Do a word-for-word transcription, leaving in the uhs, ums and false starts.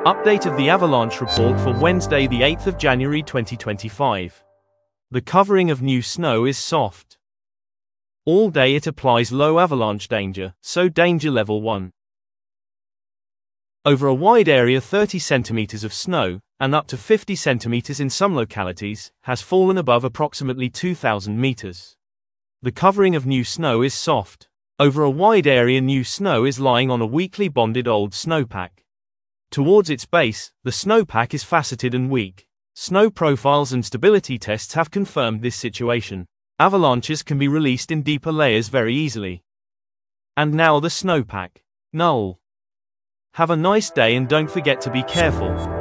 Update of the avalanche report for Wednesday the eighth of January twenty twenty-five. The covering of new snow is soft. All day it applies low avalanche danger, so danger level one. Over a wide area thirty centimeters of snow, and up to fifty centimeters in some localities, has fallen above approximately two thousand meters. The covering of new snow is soft. Over a wide area new snow is lying on a weakly bonded old snowpack. Towards its base, the snowpack is faceted and weak. Snow profiles and stability tests have confirmed this situation. Avalanches can be released in deeper layers very easily. And now the snowpack. Null. Have a nice day and don't forget to be careful.